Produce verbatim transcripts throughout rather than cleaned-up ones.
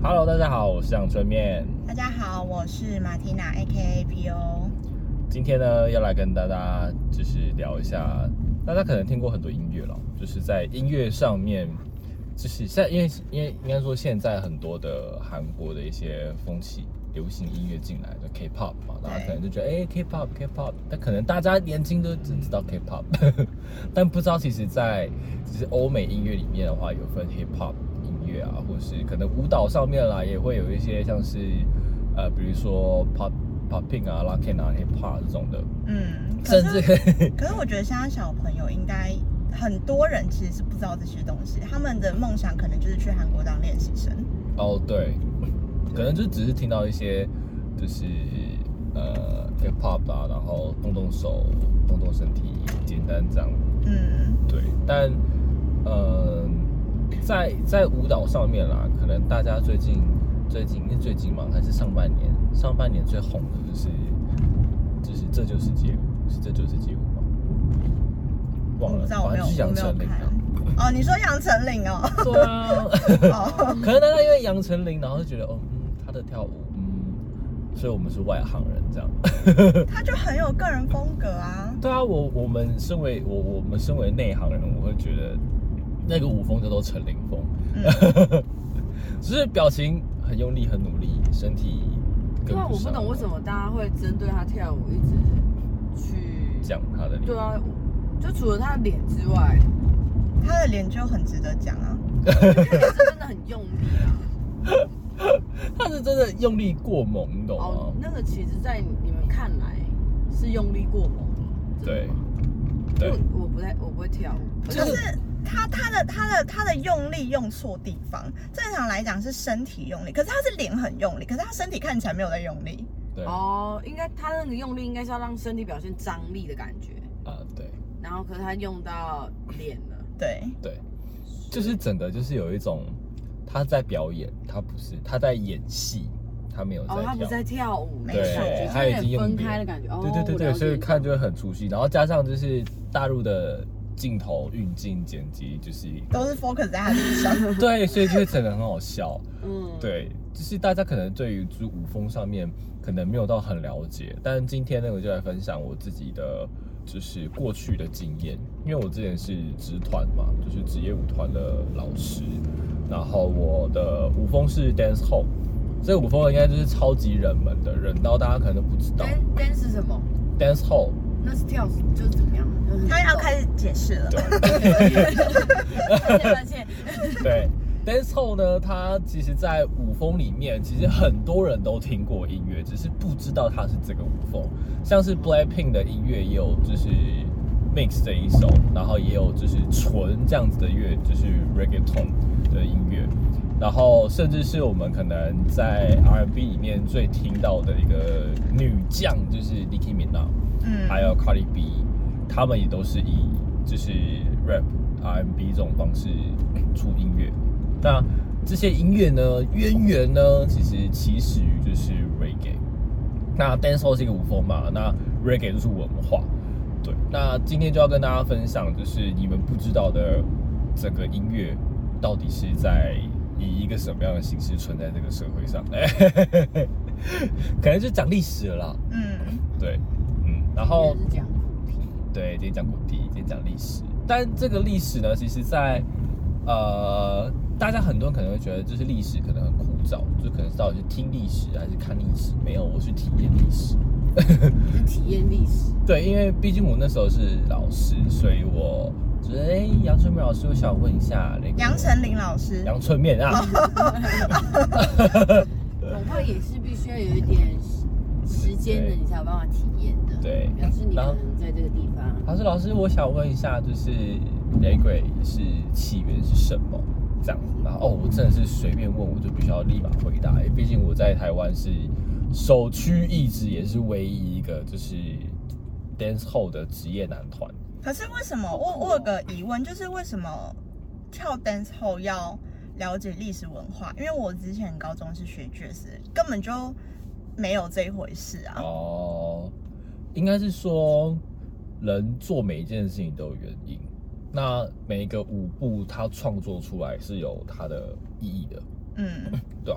Hello， 大家好，我是阳春面。 大家好，我是马缇娜 A K A P O。 今天呢，要来跟大家就是聊一下，大家可能听过很多音乐了，就是在音乐上面，就是在因为因为应该说现在很多的韩国的一些风气。流行音乐进来的 K-pop 嘛，大家可能就觉得哎、欸、K-pop K-pop， 但可能大家年轻都只知道 K-pop， 但不知道其实在其实欧美音乐里面的话，有分 Hip-hop 音乐啊，或是可能舞蹈上面啦，也会有一些像是呃，比如说 pop popping 啊、locking 啊、Hip-hop 这种的， 嗯， 甚至可是我觉得现在小朋友应该很多人其实是不知道这些东西，他们的梦想可能就是去韩国当练习生。 哦，对。可能就只是听到一些，就是呃 K-pop 啊，然后动动手、动动身体，简单这样。 嗯， 对。但呃，在在舞蹈上面啦，可能大家最近最近因为最近嘛，还是上半年，上半年最红的就是就是这就是街舞，是这就是街舞吗？忘了， 反正就是杨丞琳啊。 哦，你说杨丞琳哦？ 对啊。可能大家因为杨丞琳，然后就觉得哦。他的跳舞，嗯，所以我们是外行人这样。 他就很有个人风格啊。 对啊，我我们身为我我们身为内行人，我会觉得那个舞风叫做陈琳风，嗯、只是表情很用力、很努力，身体跟不上。 对啊，我不懂为什么大家会针对他跳舞一直去讲他的脸。 对啊，就除了他的脸之外， 他的脸就很值得讲啊。 他真的很用力啊。 他是真的用力过猛，你懂吗？ 哦，那个其实，在你们看来是用力过猛， 对，对， 我不太，我不会跳舞。 可是他他的他的他的用力用错地方，正常来讲是身体用力，可是他是脸很用力，可是他身体看起来没有在用力。 对哦，应该他那个用力应该是要让身体表现张力的感觉啊，对。 然后可是他用到脸了， 对对，就是整个就是有一种。他在表演，他不是他在演戏，他没有在跳。 哦，他不是在跳舞， 对，他已经用分开的感觉。 对对对对，所以看就会很出戏。然后加上就是大陆的镜头运镜剪辑，就是都是 focus 在他身上。 对，所以就会整个很好笑。 嗯， 对，就是大家可能对于就是舞风上面可能没有到很了解，但今天呢，我就来分享我自己的就是过去的经验，因为我之前是职团嘛，就是职业舞团的老师。然后我的舞风是 dance hall， 这个舞风应该就是超级冷门的，冷到大家可能都不知道。 dance 是什么 ？dance hall 那是跳，就是怎么样？ 他要开始解释了。 抱歉， 对 ，dance hall 呢，它其实在舞风里面，其实很多人都听过音乐，只是不知道它是这个舞风。像是 Blackpink 的音乐也有就是。mix 这一首，然后也有就是纯这样子的乐，就是 reggaeton 的音乐，然后甚至是我们可能在 R and B 里面最听到的一个女将，就是 Nicki Minaj， 嗯，还有 Cardi B， 他们也都是以就是 rap R and B 这种方式出音乐。那这些音乐呢，渊源呢，其实起始于就是 reggae。那 dancehall 是一个舞风嘛，那 reggae 就是文化。对，那今天就要跟大家分享，就是你们不知道的整个音乐到底是在以一个什么样的形式存在这个社会上，可能就讲历史了啦。嗯，对，嗯，然后讲对，今天讲古题，今天讲历史，但这个历史呢，其实在呃，大家很多人可能会觉得，就是历史可能很枯燥，就可能到底是听历史还是看历史？没有，我去体验历史。 体验历史， 对，因为毕竟我那时候是老师，所以我觉得，哎，杨春面老师，我想问一下那个杨丞琳老师， 杨春面啊， 恐怕也是必须要有一点时间的，你才有办法体验的。 对， 表示你可能在这个地方。 老师，老师，我想问一下，就是雷鬼是起源是什么？这样，然后哦，我真的是随便问，我就必须要立马回答，毕竟我在台湾是。首屈一指，也是唯一一个就是 dance hall 的职业男团。 可是为什么我我有个疑问，就是为什么跳 dance hall 要了解历史文化？因为我之前高中是学爵士，根本就没有这一回事啊。 哦，应该是说人做每一件事情都有原因，那每一个舞步它创作出来是有它的意义的。嗯，对啊。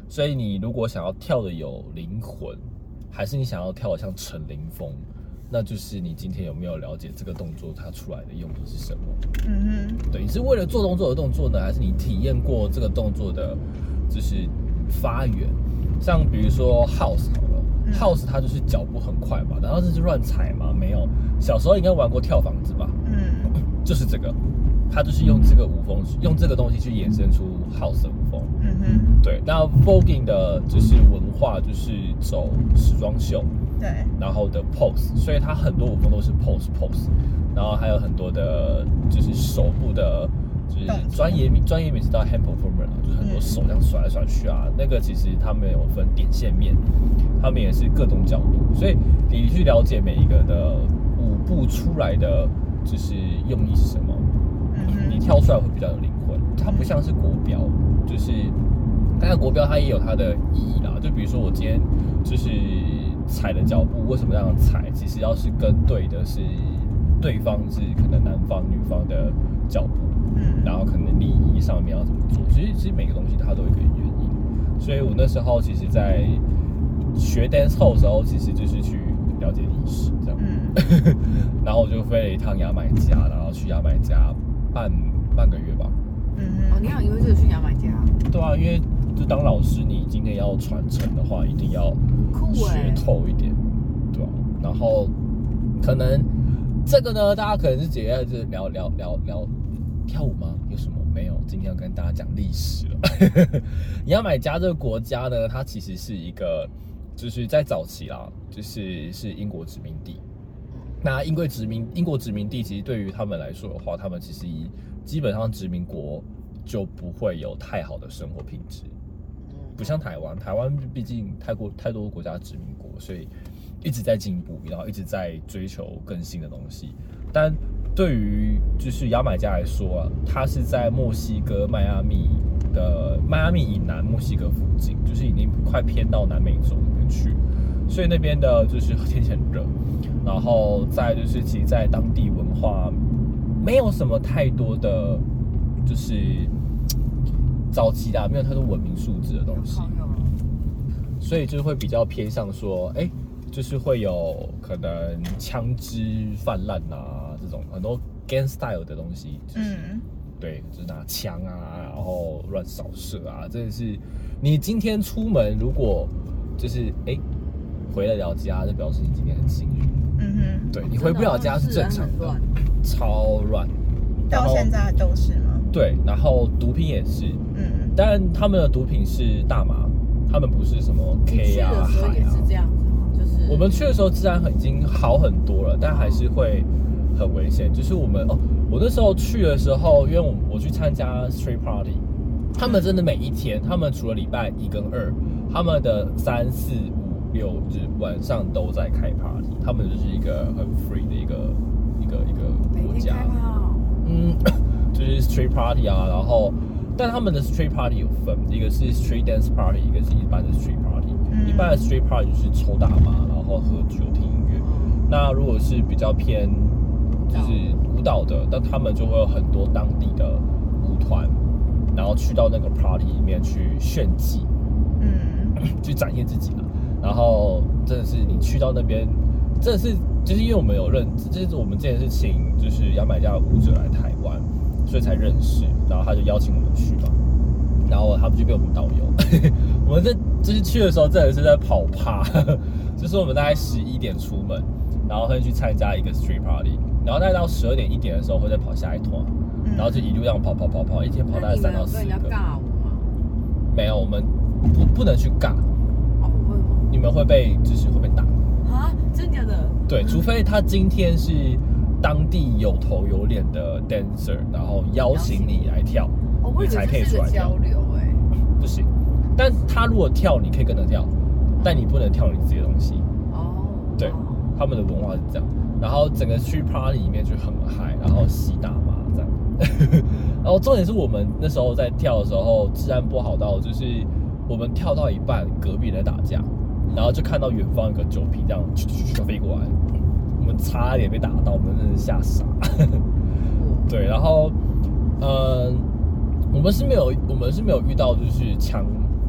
所以你如果想要跳的有灵魂，还是你想要跳的像陈林峰，那就是你今天有没有了解这个动作它出来的用意是什么？ 嗯哼， 对，你是为了做动作而动作呢，还是你体验过这个动作的，就是发源？像比如说 House 好了、嗯、，House 它就是脚步很快嘛，然后这是乱踩吗？没有，小时候应该玩过跳房子吧？嗯，就是这个，它就是用这个舞风，用这个东西去衍生出 House 的舞风。嗯哼，对，那 Voguing 的就是文化就是走时装秀。 对， 然后的 pose， 所以它很多舞风都是 pose pose， 然后还有很多的，就是手部的，就是专业名专业名词叫 hand performer， 就是很多手这样甩来甩去啊。嗯、那个其实他们有分点线面，他们也是各种角度，所以你去了解每一个的舞步出来的就是用意是什么，嗯、你跳出来会比较有灵魂。它不像是国标，就是当然国标它也有它的意义啦，就比如说我今天就是踩的脚步为什么这样踩？其实要是跟对的是对方是可能男方女方的脚步，嗯，然后可能礼仪上面要怎么做？其实其实每个东西它都有一个原因，所以我那时候其实在学 dance hall 的时候，其实就是去了解历史这样，嗯，然后我就飞了一趟牙买加，然后去牙买加半半个月吧。 嗯，哦，你好，因为这个去牙买加？ 对啊，因为就当老师，你今天要传承的话，一定要学透一点，对吧、啊？然后可能这个呢，大家可能是直接就是聊聊聊聊跳舞吗？有什么？没有，今天要跟大家讲历史了。牙买加这个国家呢，它其实是一个，就是在早期啦，就是是英国殖民地。那英国殖民英国殖民地，其实对于他们来说的话，他们其实基本上殖民国就不会有太好的生活品质。不像台湾，台湾毕竟太过太多国家殖民国，所以一直在进步，然后一直在追求更新的东西。但对于就是牙买加来说啊，它是在墨西哥迈阿密的迈阿密以南墨西哥附近，就是已经快偏到南美洲那边去，所以那边的就是天气很热，然后再就是其实在当地文化没有什么太多的，就是早期的没有太多文明素质的东西，所以就会比较偏向说，哎、欸，就是会有可能枪支泛滥啊，这种很多 gang style 的东西，就是、嗯、对，就是拿枪啊，然后乱扫射啊，真的是你今天出门如果就是哎、欸、回得了家，就表示你今天很幸运。嗯哼，对你回不了家是正常的，超乱， 到现在都是吗？ 对，然后毒品也是，嗯，但他们的毒品是大麻，他们不是什么 K 啊、海啊。 也是这样子吗？就是我们去的时候治安已经好很多了，但还是会很危险。就是我们哦，我那时候去的时候，因为我我去参加 street party， 他们真的每一天，他们除了礼拜一跟二，他们的三四五六日晚上都在开 party， 他们就是一个很 free 的一个一个一个国家。嗯。就是 street party 啊，然后，但他们的 street party 有分，一个是 street dance party， 一个是一般的 street party。嗯、一般的 street party 就是抽大麻，然后喝酒、听音乐。那如果是比较偏就是舞蹈的，那他们就会有很多当地的舞团，然后去到那个 party 里面去炫技，嗯，去展现自己嘛。然后真的是你去到那边，真的是就是因为我们有认知，就是我们之前是请就是牙买加的舞者来台湾。所以才认识，然后他就邀请我们去嘛，然后他们就变我们导游。我们这就是去的时候，真的是在跑趴，就是我们大概十一点出门，然后会去参加一个 street party， 然后大概到十二点一点的时候会再跑下一团，然后就一路这样跑跑跑跑，一天跑大概三到四个。 你们有跟人家尬舞吗？ 没有，我们不不能去尬。 哦，为什么？ 你们会被就是会被打。 啊？真的假的？ 对，除非他今天是。当地有头有脸的 dancer， 然后邀请你来跳， 哦、 你才可以出来跳。 交流哎、欸， 不行。但他如果跳，你可以跟着跳，嗯、但你不能跳你自己的东西。哦，对，他们的文化是这样。然后整个 street party 里面就很嗨，然后吸大麻这样。然后重点是我们那时候在跳的时候，治安不好到就是我们跳到一半，隔壁人在打架，然后就看到远方有个酒瓶这样就飞过来。我们差点被打到，我们真的是吓傻。对，然后，嗯、呃，我们是没有，我们是没有遇到就是枪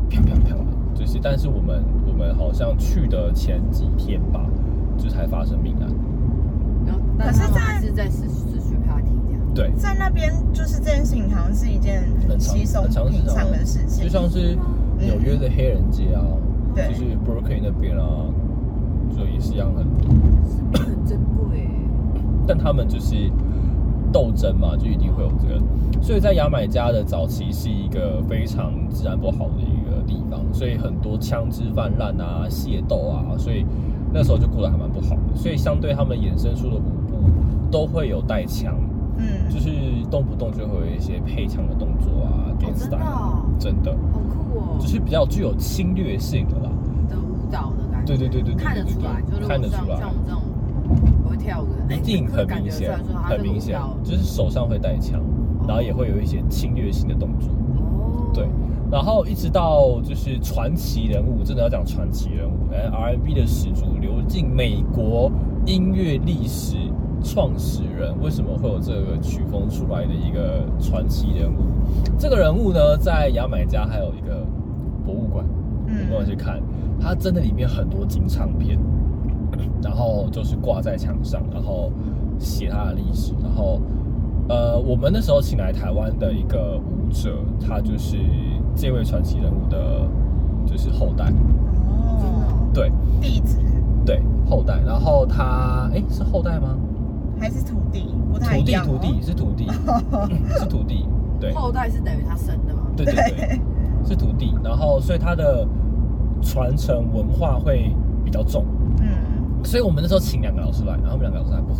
漂漂漂亮，就是但是我们我们好像去的前几天吧，就才发生命案。 然后，但可是在还是在市市区 party 这样。 对， 在那边就是这件事情好像是一件很稀松平常的事情， 就像是纽约的黑人街啊， 对， 就是 Brooklyn 那边啊，就也是一样很多， 很珍贵。 但他们就是斗争嘛，就一定会有这个。所以在牙买加的早期是一个非常治安不好的一个地方，所以很多枪支泛滥啊、械斗啊，所以那时候就过得还蛮不好的。所以相对他们衍生出的舞步都会有带枪，嗯，就是动不动就会有一些配枪的动作啊 ，gangsta，、哦、真的，真的， 好酷哦， 就是比较具有侵略性的啦。 的舞蹈的感觉， 对对对对对， 看得出来，就是看得出来， 像我们这种不会跳舞的， 一定很明显，很明显，就是手上会带枪，然后也会有一些侵略性的动作。哦，对，然后一直到就是传奇人物，真的要讲传奇人物，哎 ，R and B 的始祖，流进美国音乐历史创始人，为什么会有这个曲风出来的一个传奇人物？这个人物呢，在牙买加还有一个博物馆，嗯，我们要去看，它真的里面很多金唱片。然后就是挂在墙上，然后写他的历史。然后，呃，我们那时候请来台湾的一个舞者，他就是这位传奇人物的，就是后代。 哦， 对， 弟子。 对，后代。然后他，哎，是后代吗？ 还是徒弟？不太一样、哦。 徒弟，徒弟是徒弟，是徒弟。对， 后代是等于他生的嘛？ 对对对，是徒弟。然后，所以他的传承文化会比较重。嗯。所以我们那时候请两个老师来，然后他们两个老师还不合，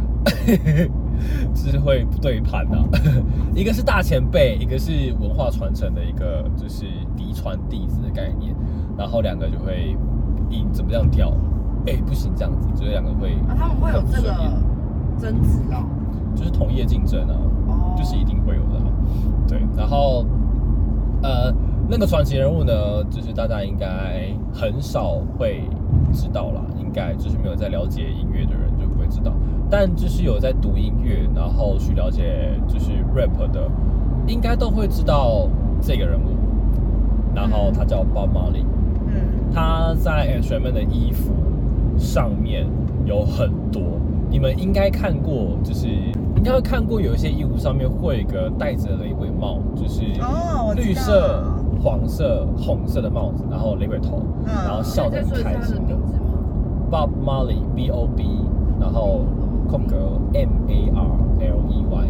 就是会不对盘的、啊。一个是大前辈，一个是文化传承的一个就是嫡传弟子的概念，然后两个就会你怎么样跳，哎、欸、不行这样子，就是两个会啊，他们会有这个争执哦， 就是同业竞争啊，哦，就是一定会有的、啊，对，然后呃那个传奇人物呢，就是大家应该很少会知道啦，应该就是没有在了解音乐的人就不会知道，但就是有在读音乐，然后去了解就是 rap 的，应该都会知道这个人物。然后他叫 Bob Marley， 嗯，他在 Instrument 的衣服上面有很多，你们应该看过，就是应该会看过有一些衣服上面会有一个戴着雷鬼帽，就是绿色。黄色、红色的帽子，然后雷鬼头，嗯、然后笑得很开心的。Bob Marley B O B， 然后空格 M A R L E Y，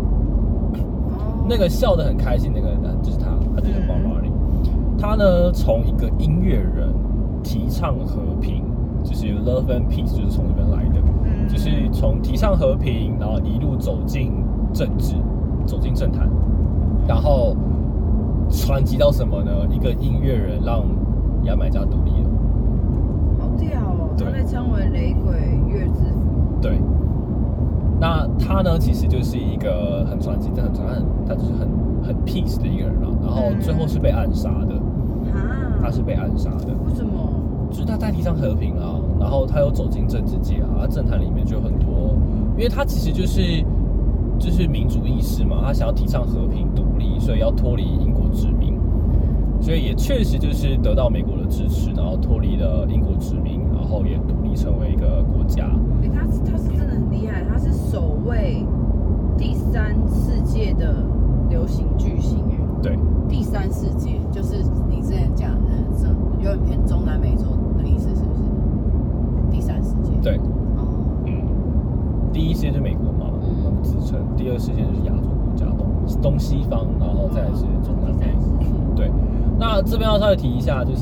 那个笑得很开心那个人就是他，他就是 Bob Marley。他呢，从一个音乐人提倡和平，就是 Love and Peace， 就是从那边来的，嗯、就是从提倡和平，然后一路走进政治，走进政坛，然后。传奇到什么呢？一个音乐人让牙买加独立了， 好屌哦！他被称为雷鬼乐之父。 对，那他呢，其实就是一个很传奇、很传很，他就是很很 peace 的一个人啊。然后最后是被暗杀的，啊，他是被暗杀的。 为什么？ 就是他在提倡和平啊，然后他又走进政治界啊，政坛里面就有很多，因为他其实就是。就是民主意识嘛，他想要提倡和平独立，所以要脱离英国殖民，所以也确实就是得到美国的支持，然后脱离了英国殖民，然后也独立成为一个国家。 哎、欸，他他是真的很厉害，他是首位第三世界的流行巨星哎。 对， 第三世界就是你之前讲的，有点偏中南美洲的意思，是不是？第三世界。 对。哦。嗯。第一世界是美国嘛。自称第二世界就是亚洲国家东东西方，然后再来是中南美。对，那这边要稍微提一下，就是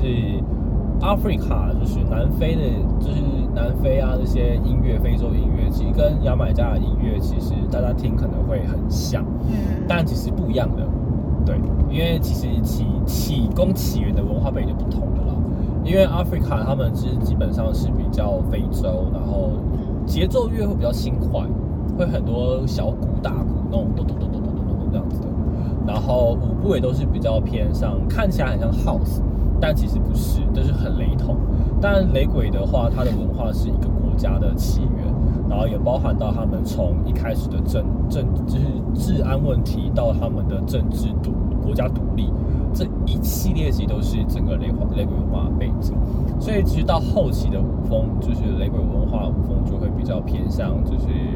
Africa 就是南非的，就是南非啊这些音乐，非洲音乐，其实跟牙买加的音乐其实大家听可能会很像，嗯，但其实不一样的。对，因为其实起起功起源的文化背景就不同的啦。因为 Africa 他们其实基本上是比较非洲，然后节奏乐会比较轻快。会很多小鼓、大鼓那种咚咚咚咚咚咚咚这样子的，然后舞步也都是比较偏向，看起来很像 house， 但其实不是，都是很雷同。但雷鬼的话，它的文化是一个国家的起源，然后也包含到他们从一开始的政政就是治安问题，到他们的政治独国家独立， 这一系列其实都是整个雷雷鬼文化的背景，所以其实到后期的舞风，就是雷鬼文化舞风就会比较偏向就是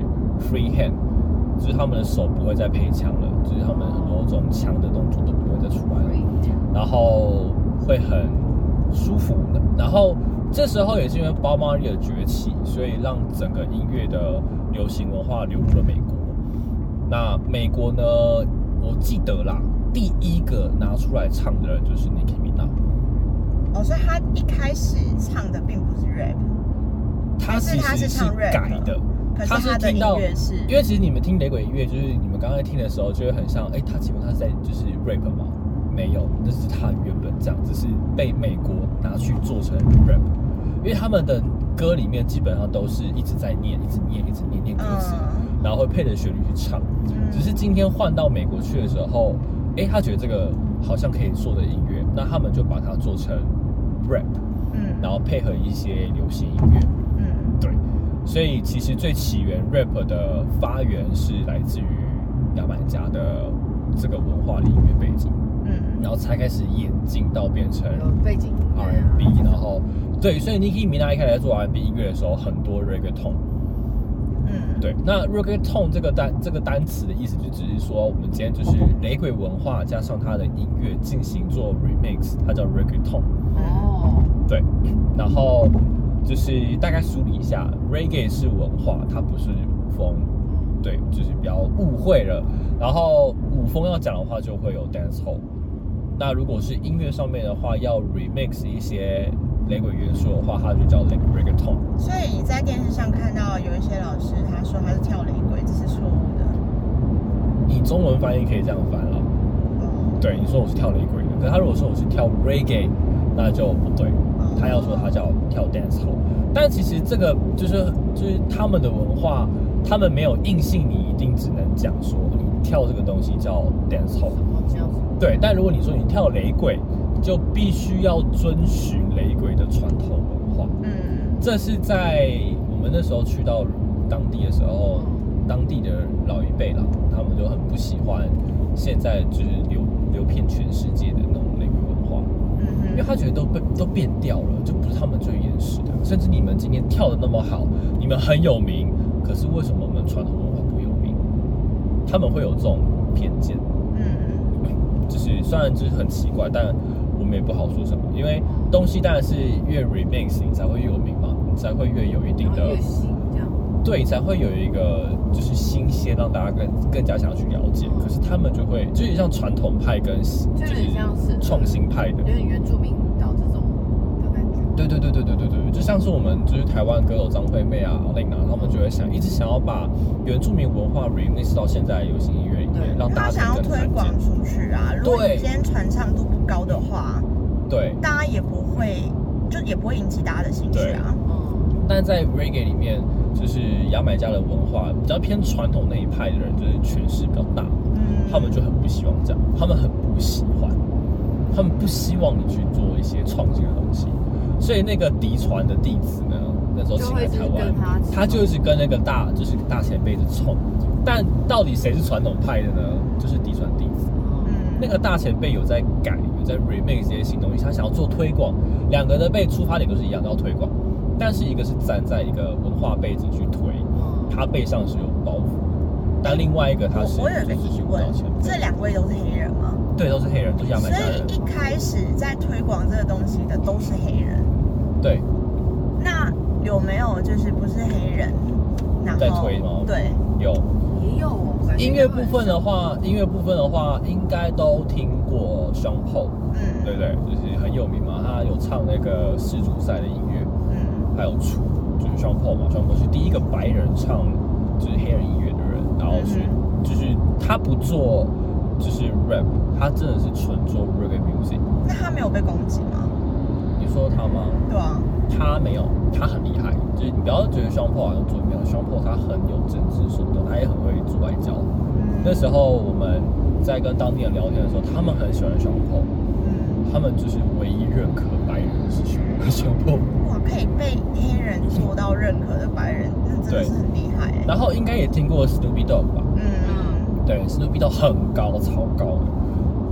free hand， 就是他们的手不会再配枪了，就是他们很多种枪的动作都不会再出来了，然后会很舒服的。然后这时候也是因为 Bob Marley 的崛起，所以让整个音乐的流行文化流入了美国。那美国呢，我记得啦，第一个拿出来唱的人就是 Nicki Minaj。 哦，所以他一开始唱的并不是 rap， 他其实是改的。 可是他的音乐是， 因为其实你们听雷鬼音乐，就是你们刚才听的时候，就会很像，哎，他基本上是在就是 rap 吗？没有，那是他原本这样，只是被美国拿去做成 rap。因为他们的歌里面基本上都是一直在念，一直念，一直念念歌词，嗯、然后会配着旋律去唱。嗯、只是今天换到美国去的时候，哎，他觉得这个好像可以做的音乐，那他们就把它做成 rap， 嗯，然后配合一些流行音乐，嗯，对。所以其实最起源 rap 的发源是来自于牙买加的这个文化的音乐背景。嗯，然后才开始演进到变成背景 R and B， 然后对，所以 Nicki Minaj 一开始在做 R and B 音乐的时候，很多 reggaeton。嗯，对，那 reggaeton 这个单这个单词的意思就只是说，我们今天就是雷鬼文化加上它的音乐进行做 remix， 它叫 reggaeton。哦，对，然后就是大概梳理一下 ，reggae 是文化，它不是舞风。对，就是比较误会了。然后舞风要讲的话，就会有 dancehall。那如果是音乐上面的话，要 remix 一些雷鬼元素的话，它就叫 reggaeton。 所以你在电视上看到有一些老师，他说他是跳雷鬼，这是错误的。 你中文翻译可以这样翻了。嗯、对，你说我是跳雷鬼的，可是他如果说我是跳 reggae， 那就不对。他要说他叫跳 dancehall。但其实这个就是就是他们的文化。他们没有硬性，你一定只能讲说你跳这个东西叫 dancehall， 对。但如果你说你跳雷鬼，就必须要遵循雷鬼的传统文化。嗯，这是在我们那时候去到当地的时候，当地的老一辈啦，他们就很不喜欢现在就是流流遍全世界的那种雷鬼文化，嗯，因为他觉得都被都变掉了，就不是他们最原始的。甚至你们今天跳的那么好，你们很有名。可是为什么我们传统文化不有名？他们会有这种偏见，嗯，就是虽然就是很奇怪，但我们也不好说什么，因为东西当然是越 remix 你才会越有名嘛，你才会越有一定的， 越新这样， 对，你才会有一个就是新鲜，让大家更更加想去了解。可是他们就会就有点像传统派跟就是创新派的， 有点原住民岛这种的感觉。 对对对对对对对，就像是我们就是台湾歌手张惠妹啊、阿玲啊，他们就会想一直想要把原住民文化 remix 到现在的流行音乐里面，让大家想要推广出去啊。如果你今天传唱度不高的话， 对， 大家也不会就也不会引起大家的兴趣啊。 嗯，但在 reggae 里面，就是牙买加的文化比较偏传统那一派的人，就是权势比较大，嗯，他们就很不希望这样，他们很不喜欢，他们不希望你去做一些创新的东西。所以那个嫡传的弟子呢，那时候请来台湾，他就一直跟那个大就是大前辈子冲。但到底谁是传统派的呢？就是嫡传弟子。嗯，那个大前辈有在改，有在 remake 这些新东西，他想要做推广。两个的被出发点都是一样，都要推广。但是一个是站在一个文化背景去推，他背上是有包袱。但另外一个他是我有个疑问，这两位都是黑人吗？ 对，都是黑人，都是牙买加人。 所以一开始在推广这个东西的都是黑人。 对， 那有没有就是不是黑人，然后在推吗？ 对， 有， 也有。 音乐部分的话，音乐部分的话，应该都听过 Sean Paul， 嗯，对不对？就是很有名嘛，他有唱那个世足赛的音乐，嗯，还有出就是 Sean Paul 嘛 ，Sean Paul 是第一个白人唱就是黑人音乐的人，然后是、嗯、就是他不做就是 rap， 他真的是纯做 reggae music。 那他没有被攻击吗？ 你说他吗？ 对啊， 他没有，他很厉害。就是你不要觉得Sean Paul好像做没有，Sean Paul他很有政治手段，他也很会做外交。嗯、那时候我们在跟当地人聊天的时候，他们很喜欢Sean Paul，嗯，他们就是唯一认可白人是Sean Paul。 哇，可以被黑人做到认可的白人，那真的是很厉害、欸。 然后应该也听过 Snoopy Dogg 吧？嗯，对 ，Snoopy Dogg 很高，超高的。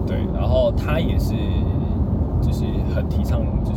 对，然后他也是就是很提倡就是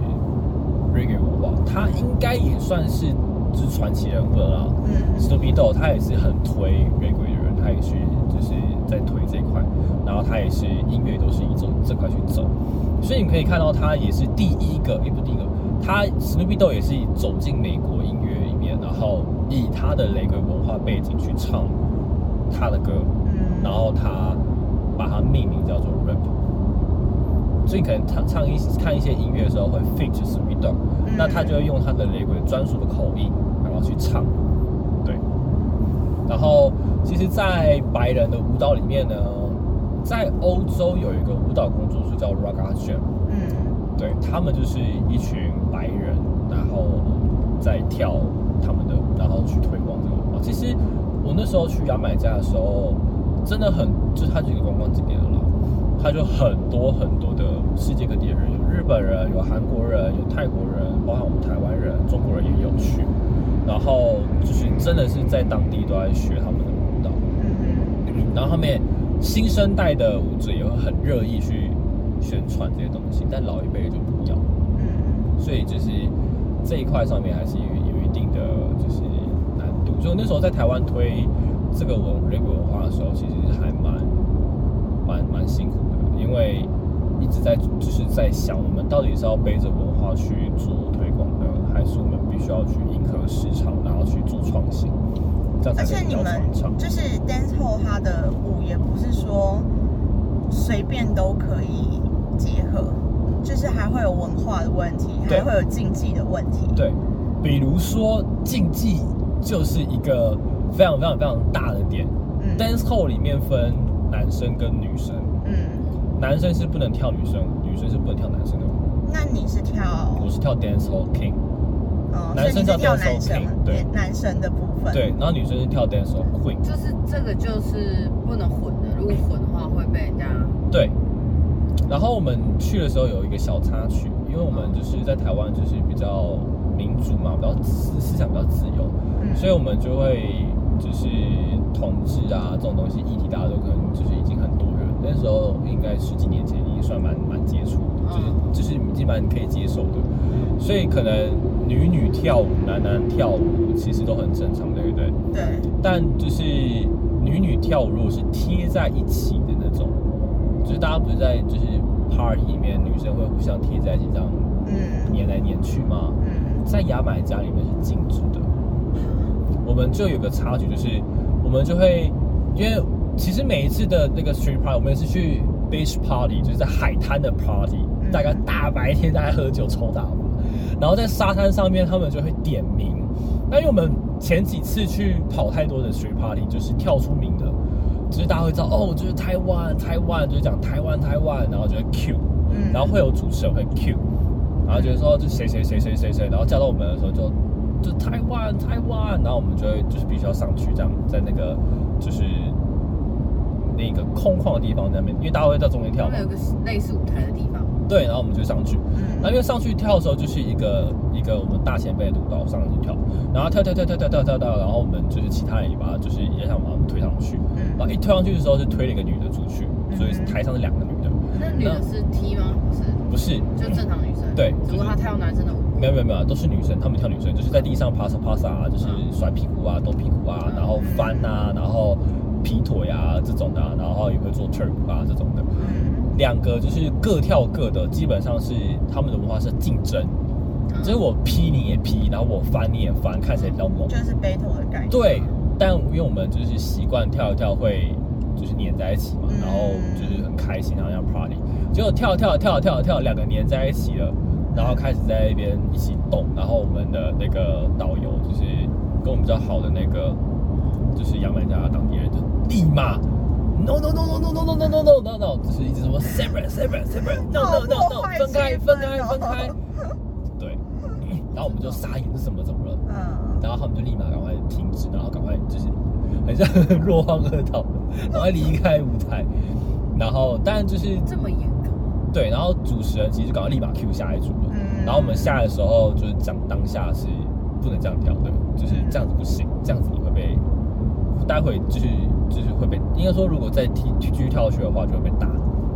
reggae 文化，他应该也算是就是传奇人物了啦。 嗯 Snoopy Dogg 他也是很推 reggae 的人，他也是就是在推这一块，然后他也是音乐都是以这这块去走，所以你可以看到他也是第一个，也不是第一个，他 Snoopy Dogg 也是走进美国音乐里面，然后以他的雷鬼文化背景去唱他的歌， 嗯， 然后他把它命名叫做 rap， 所以你可能唱唱一看一些音乐的时候会 feat Snoopy Dogg， 嗯那他就会用他的雷鬼专属的口音，然后去唱，对。然后其实，在白人的舞蹈里面呢，在欧洲有一个舞蹈工作室叫 Ragga Jam， 嗯， 对，他们就是一群白人，然后在跳他们的舞，然后去推广这个文化。其实我那时候去牙买加的时候，真的很，就是它就是一个观光景点了啦，它就很多很多的世界各地的人，有日本人，有韩国人，有泰国人，包含我们台湾人、中国人也有去，然后就是真的是在当地都在学他们的舞蹈， 嗯然后他们也新生代的舞者也会很热意去宣传这些东西，但老一辈就不要， 嗯所以就是这一块上面还是有有一定的就是难度。所以我那时候在台湾推这个文雷鬼文化的时候，其实还蛮蛮蛮辛苦的，因为一直在就是在想，我们到底是要背着文化去做推广呢，还是我们必须要去迎合市场，然后去做创新，这样才而且可以比较你们传唱。 就是 dancehall 它的舞也不是说随便都可以结合，就是还会有文化的问题， 对还会有竞技的问题。 对，比如说竞技就是一个非常非常非常大的点。 嗯 dancehall 里面分男生跟女生， 嗯， 男生是不能跳女生舞，女生是不能跳男生的舞。 那你是跳， 我是跳 dancehall king， 嗯， 男生叫所以你是跳 dancehall 男生 king，对男生的部分。 对，然后女生是跳 dancehall queen。 就是这个就是不能混的，如果混的话会被人家。 对，然后我们去的时候有一个小插曲，因为我们就是在台湾就是比较民主嘛，比较思思想比较自由， 嗯所以我们就会就是同志啊这种东西议题，大家都可能就是已经很多人，那时候应该十几年前已经算蛮蛮接触的，就是就是已经蛮可以接受的，所以可能女女跳舞，男男跳舞其实都很正常，对不对？ 对， 但就是女女跳舞如果是贴在一起的那种，就是大家不是在就是 party 里面女生会互相贴在一起这样嗯黏来黏去吗？ 嗯在牙买加里面是禁止的。我们就有个插曲，就是我们就会，因为其实每一次的那个 street party， 我们是去 beach party， 就是在海滩的 party，、 嗯、 大概大白天大家喝酒抽大麻，然后在沙滩上面他们就会点名。那因为我们前几次去跑太多的 street party， 就是跳出名的，就是大家会知道哦，就是台湾台湾，就是讲台湾台湾，然后就会 Q，、 嗯、 然后会有主持人会 Q， 然后觉得说就谁谁谁谁谁谁，然后叫到我们的时候就。就台湾，台湾，然后我们就会就是必须要上去，这样在那个就是那个空旷的地方那边，因为大家会在中间跳嘛， 有个类似舞台的地方。 对，然后我们就上去， 嗯， 然后因为上去跳的时候就是一个一个我们大前辈的舞蹈上去跳，然后跳跳跳跳跳跳跳跳，然后我们就是其他人也把它就是也想把他们推上去， 嗯， 然后一推上去的时候是推了一个女的出去，所以台上是两个女的。 那女的是 T 吗？不是， 不是， 就正常女生。 对， 只不过她跳男生的舞。 没有没有没有，都是女生，她们跳女生，就是在地上趴沙趴沙，就是甩屁股啊、抖屁股啊，然后翻啊，然后劈腿啊这种的、啊，然后也会做 turk 啊这种的。 嗯， 两个就是各跳各的，基本上是他们的文化是竞争， 嗯、 就是我劈你也劈，然后我翻你也翻，看谁比较猛。 就是 battle 的概念。 对，但因为我们就是习惯跳一跳会就是黏在一起嘛，然后就是很开心，然后像 party， 结果跳跳跳跳跳，两个黏在一起了。然后开始在那边一起动，然后我们的那个导游就是跟我们比较好的那个，就是牙买加当地人，就立马 no no no no no no no no no no no no， 就是一直说 separate separate separate no no no no， 分开分开分开，对，然后我们就傻眼，是什么怎么了？ 嗯， 然后他们就立马赶快停止，然后赶快就是很像落荒而逃，赶快离开舞台，然后当然就是这么严格。 对，然后主持人其实就赶快立马 Q 下一组了， 嗯， 然后我们下来的时候就是讲当下是不能这样跳的，就是这样子不行，这样子你会被，待会就是就是会被，应该说如果再踢继续跳下去的话就会被打，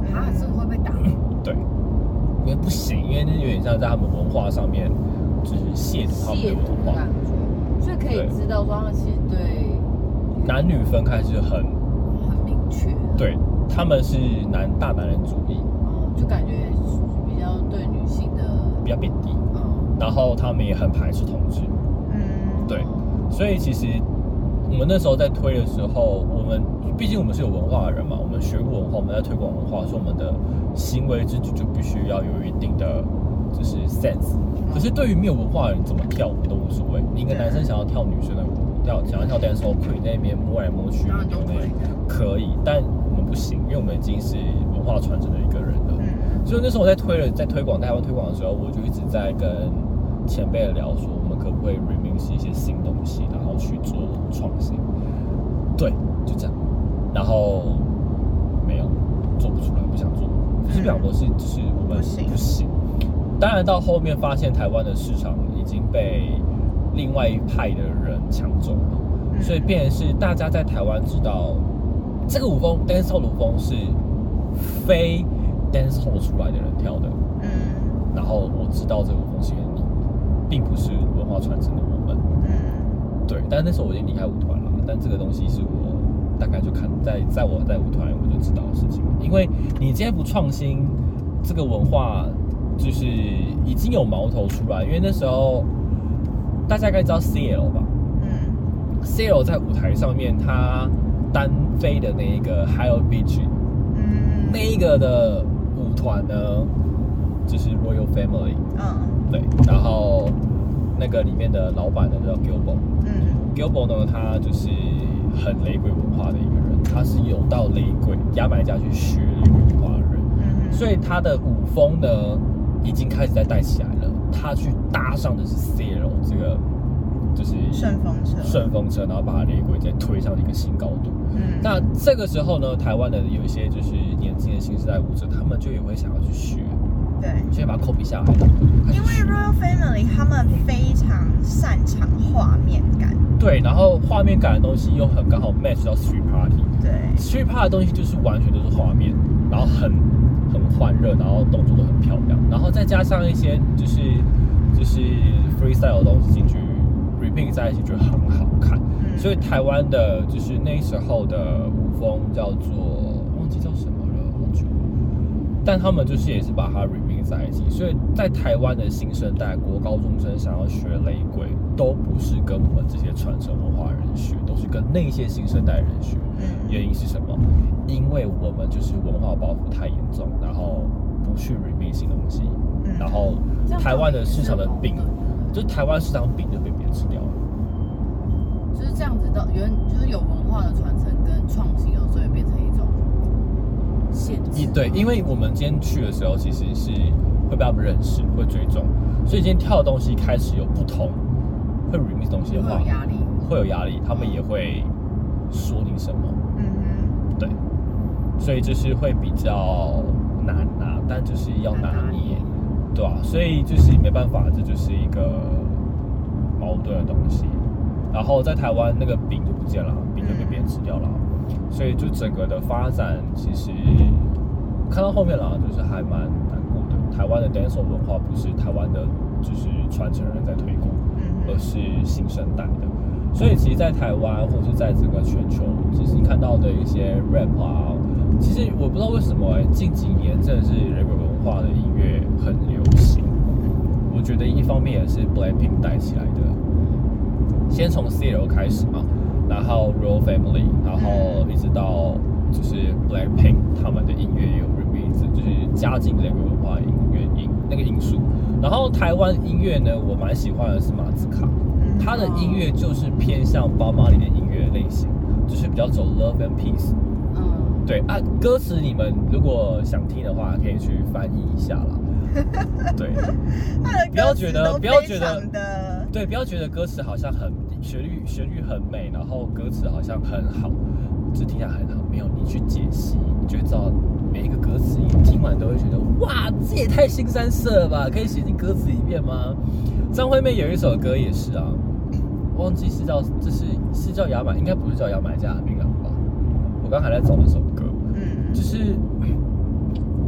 啊，这个会被打。 对，因为不行，因为那有点像在他们文化上面就是亵渎他们的文化， 感觉，所以可以知道说他们其实对男女分开是很很明确的。 对，他们是男大男人主义， 哦，就感觉比较对女性的比较贬低， 嗯， 然后他们也很排斥同志， 嗯， 对，所以其实我们那时候在推的时候，我们毕竟我们是有文化的人嘛，我们学过文化，我们在推广文化，所以我们的行为之举就必须要有一定的就是 sense。可是对于没有文化的人怎么跳舞都无所谓，你一个男生想要跳女生的舞，跳想要跳 dancehall， 可以在那边摸来摸去， 当然都可以， 可以，但我们不行，因为我们已经是文化传承的一个人了。 嗯， 所以那时候我在推了，在推广台湾推广的时候，我就一直在跟前辈聊说，我们可不可以 remix 一些新东西，然后去做创新。对，就这样。然后没有做不出来，不想做，不是不想做，是就是我们不行不行。当然到后面发现台湾的市场已经被另外一派的人抢走了， 嗯所以变成是大家在台湾知道这个舞风 dancehall 舞风是非 dancehall 出来的人跳的， 嗯， 然后我知道这个舞风是因为你，并不是文化传承的我们， 嗯， 对。但那时候我已经离开舞团了，但这个东西是我大概就看在在我在舞团我就知道的事情，因为你今天不创新，这个文化就是已经有矛头出来，因为那时候大家应该知道 C L 吧， 嗯 ，C L 在舞台上面他单飞的那一个 Higher Beach， 嗯， 那一个的舞团呢，就是 Royal Family， 嗯， 对，然后那个里面的老板呢叫 Gilbo， 嗯 Gilbo 呢他就是很雷鬼文化的一个人，他是有到雷鬼牙买加去学雷鬼文化的人， 嗯， 所以他的舞风呢已经开始在带起来了，他去搭上的是 C L 这个就是顺风车， 顺风车，然后把雷鬼再推上一个新高度。 嗯， 那这个时候呢，台湾的有一些就是年轻的新时代舞者，他们就也会想要去学， 对， 先把它 copy 下来。 因为 Royal Family 他们非常擅长画面感， 对，然后画面感的东西又很刚好 match 到 street party。 对 street party 的东西就是完全都是画面，然后很很欢热，然后动作都很漂亮，然后再加上一些就是就是 freestyle 的东西进去 repeat 在一起，就很好看。 嗯， 所以台湾的就是那时候的舞风叫做忘记叫什么了，忘记了。但他们就是也是把它 remix 在一起，所以在台湾的新生代国高中生想要学雷鬼，都不是跟我们这些传承文化人学，都是跟那些新生代人学。 嗯， 原因是什么？因为我们就是文化包袱太严重，然后不去 remix 新东西， 嗯然后台湾的市场的饼，就是台湾市场饼就被别人吃掉了。 就是这样子的，原就是有文化的传承跟创新，有时候会变成一种限制。 对，因为我们今天去的时候，其实是会被他们认识，会追踪，所以今天跳的东西开始有不同，会 remix 东西的话， 会有压力， 会有压力，他们也会说你什么， 嗯哼， 对，所以就是会比较难啊，但就是要拿捏，对吧、啊？所以就是没办法，这就是一个矛盾的东西。然后在台湾那个饼就不见了，饼就被别人吃掉了，所以就整个的发展其实看到后面了，就是还蛮难过的。台湾的 dancehall 文化不是台湾的，就是传承人在推广，而是新生代的。所以其实，在台湾或是在整个全球，其实你看到的一些 rap 啊，其实我不知道为什么、欸，近几年真的是雷鬼文化的音乐很流行。我觉得一方面也是 Blackpink 带起来的。先从 C L 开始嘛，然后 Royal Family， 然后一直到就是 Blackpink 他们的音乐也有 remix， 就是加进雷鬼文化的音乐因那个因素。然后台湾音乐呢，我蛮喜欢的是马子卡，他的音乐就是偏向Bob Marley的音乐类型，就是比较走 Love and Peace。 嗯， 对啊，歌词你们如果想听的话，可以去翻译一下啦。对，不要觉得不要觉得对，不要觉得歌词好像很旋律旋律很美，然后歌词好像很好，只听起来很好。没有，你去解析，你就会知道每一个歌词，你听完都会觉得哇，这也太新三色了吧！可以写进歌词里面吗？张惠妹有一首歌也是啊，忘记是叫这是是叫牙买，应该不是叫牙买加的槟榔吧？我刚还在找那首歌， 嗯， 就是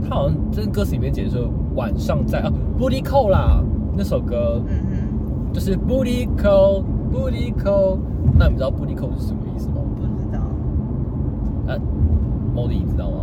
他好像这歌词里面解说晚上在啊 Booty Call 啦，那首歌，嗯哼，就是 Booty Call Booty Call， 那你们知道 Booty Call 是什么意思吗？ 不知道。 啊 ，Molly 你知道吗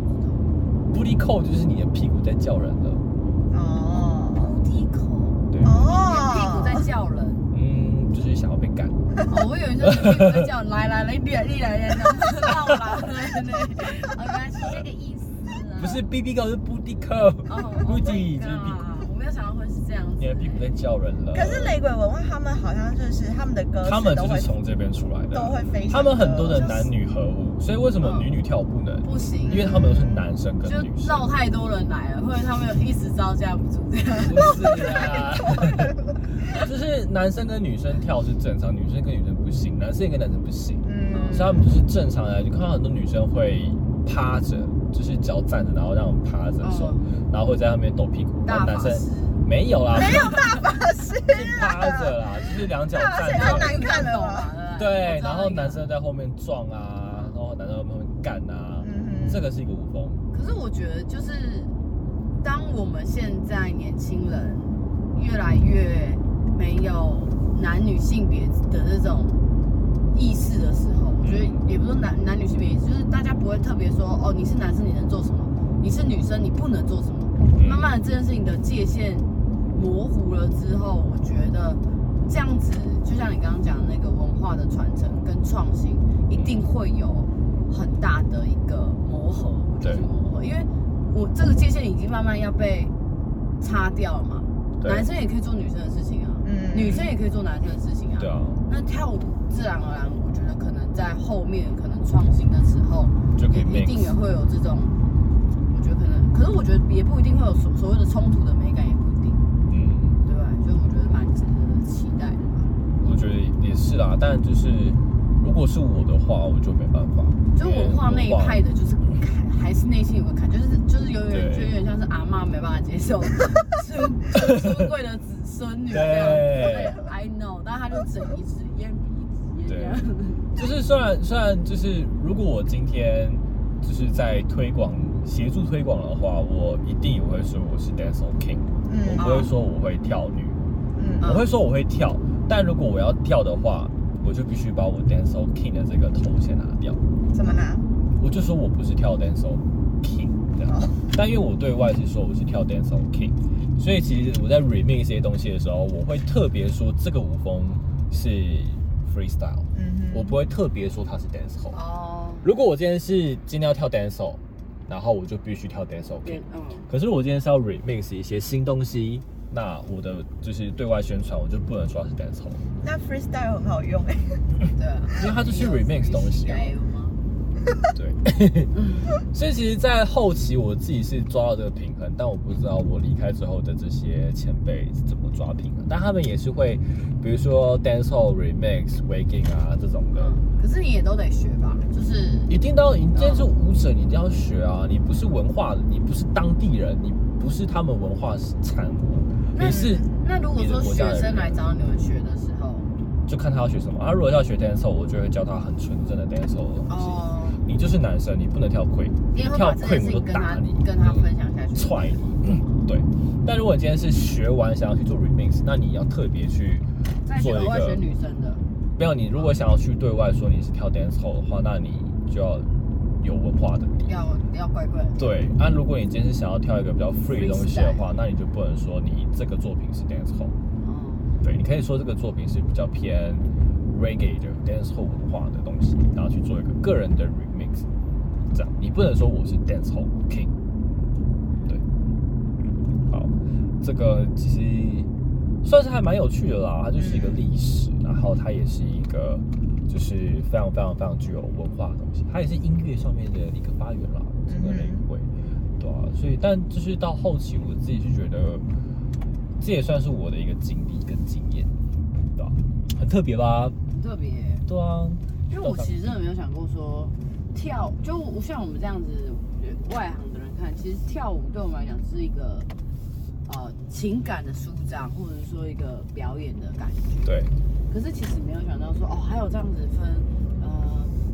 ？Booty Call 就是你的屁股在叫人了。 哦 ，Booty Call， 对， 哦， 屁股在叫人。 嗯，就是想要被干。 哦，我以为就是屁股在叫人，来来来，你来你来，然后不知道啦，对对，哦，原来是这个意思啊。 不是 B B Call 是 Booty Call，Booty 就是屁股。 我没有想到会是这样子。 你的屁股在叫人了。 可是雷鬼文化，他们好像就是他们的歌词他们就是从这边出来的， 都会非常。 他们很多的男女合舞，所以为什么女女跳舞不能？ 不行， 因为他们都是男生跟女生。 就绕太多人来了，或者他们一时招架不住这样。 不是啊，就是男生跟女生跳是正常，女生跟女生不行，男生也跟男生不行。嗯，所以他们就是正常来，就看到很多女生会趴着，就是脚站着，然后让趴着手，然后会在那边抖屁股。然后男生没有啦， 没有大法师， 是趴着啦，就是两脚站着。 太难看了吧？ 对，然后男生在后面撞啊，然后男生在后面干啊，嗯、这个是一个舞风。 可是我觉得，就是当我们现在年轻人越来越没有男女性别的这种意识的时候，我觉得也不是男男女性别意识，就是大家不会特别说哦，你是男生你能做什么，你是女生你不能做什么。嗯、慢慢的这件事情的界限模糊了之后，我觉得这样子，就像你刚刚讲的那个文化的传承跟创新，一定会有很大的一个磨合，就是磨合，因为我这个界限已经慢慢要被擦掉了嘛。男生也可以做女生的事情啊，嗯，女生也可以做男生的事情啊。对啊。那跳舞自然而然，我觉得可能在后面可能创新的时候， 就可以一定也会有这种，我觉得可能，可是我觉得也不一定会有所所谓的冲突的美感，也不一定。嗯，对吧？所以我觉得蛮值得期待的吧。 我觉得也是啦，但就是如果是我的话，我就没办法。 就文化那一派的，就是还是内心有个坎，就是就是有点就有点像是阿嬷没办法接受出出柜的子孙女这样子。I know， 但他就整一支烟鼻子烟这样。 就是虽然虽然就是如果我今天就是在推广协助推广的话，我一定也会说我是 dancehall king，、嗯、我不会说我会跳女，嗯、我会说我会跳，但如果我要跳的话，我就必须把我 dancehall king 的这个头先拿掉。 怎么拿？ 我就说我不是跳 dancehall king 这样，但因为我对外是说我是跳 dancehall king， 所以其实我在 remix 这些东西的时候，我会特别说这个舞风是 freestyle，、嗯、我不会特别说它是 dancehall。哦，如果我今天是今天要跳 dancehall， 然后我就必须跳 dancehall king。嗯，可是如果今天是要 remix 一些新东西，那我的就是对外宣传，我就不能说它是 dancehall。 那 freestyle 很好用哎、 欸，对啊， 因为它就是 remix 东西啊。对，所以其实，在后期我自己是抓到这个平衡，但我不知道我离开之后的这些前辈是怎么抓平衡。但他们也是会，比如说 dancehall remix、waking 啊这种的。 可是你也都得学吧？就是一定都要，你今天是舞者，你一定要学啊！你不是文化，你不是当地人，你不是他们文化产物，你是。 那如果说学生来找你们学的时候， 就看他要学什么。他、啊、如果要学 dancehall， 我就会教他很纯正的 dancehall 的东西。哦，你就是男生，你不能跳 queen， 你跳 queen 我就打你， 跟他分享下去， 踹你。嗯，对。但如果你今天是学完想要去做 remix， 那你要特别去做一个。 学女生的。 没有，你如果想要去对外说你是跳 dancehall 的话，那你就要有文化的底。 要要乖乖。 对。啊，如果你今天是想要跳一个比较 free 的东西的话，那你就不能说你这个作品是 dancehall。对，你可以说这个作品是比较偏 reggae 的 dancehall 文化的东西，然后去做一个个人的 remix， 这样你不能说我是 dancehall king。对，好，这个其实算是还蛮有趣的啦，它就是一个历史，然后它也是一个就是非常非常非常具有文化的东西，它也是音乐上面的一个发源啦，整个雷鬼，对啊，所以但就是到后期我自己是觉得。这也算是我的一个经历跟经验，对吧？很特别吧？ 很特别。 对啊， 因为我其实真的没有想过说跳，就像我们这样子外行的人看，其实跳舞对我们来讲是一个呃情感的舒张，或者说一个表演的感觉。 对。 可是其实没有想到说哦，还有这样子分呃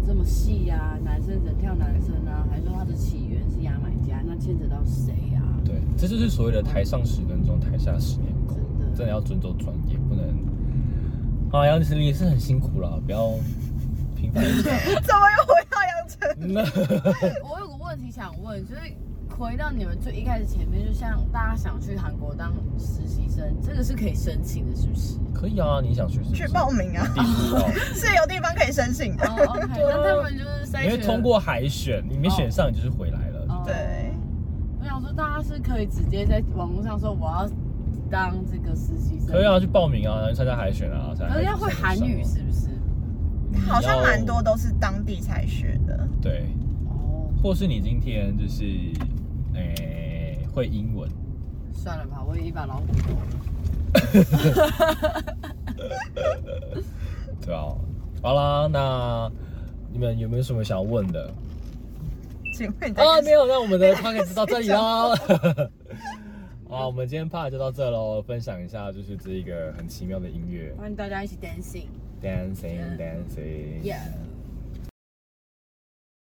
这么细啊？男生只能跳男生啊？还是说它的起源是牙买加？那牵扯到谁啊？ 对，这就是所谓的台上十分钟，台下十年功， 真的真的要尊重专业，不能。啊，杨丞琳也是很辛苦啦，不要平凡一点。 怎么又回到杨丞琳？ 我有个问题想问，就是回到你们最一开始前面，就像大家想去韩国当实习生，这个是可以申请的，是不是？ 可以啊，你想去是不是去报名啊， 地图报是有地方可以申请的。 哦 ，OK，那他们就是筛选， 你会通过海选，你没选上，你就是回来了。 哦对， 我想说，大家是可以直接在网络上说我要当这个实习生， 可以啊，去报名啊，去参加海选啊。 可是要会韩语是不是？ 好像蛮多都是当地才学的。 对， 哦， 或是你今天就是诶、会英文。 算了吧，我也一把老骨头了。 对啊，好啦，那你们有没有什么想要问的？ 请问你在啊，没有，那我们的 podcast 就到这里啦。好，我们今天 part 就到这喽，分享一下就是这一个很奇妙的音乐欢迎大家一起 dancing。 ，dancing dancing。 Yeah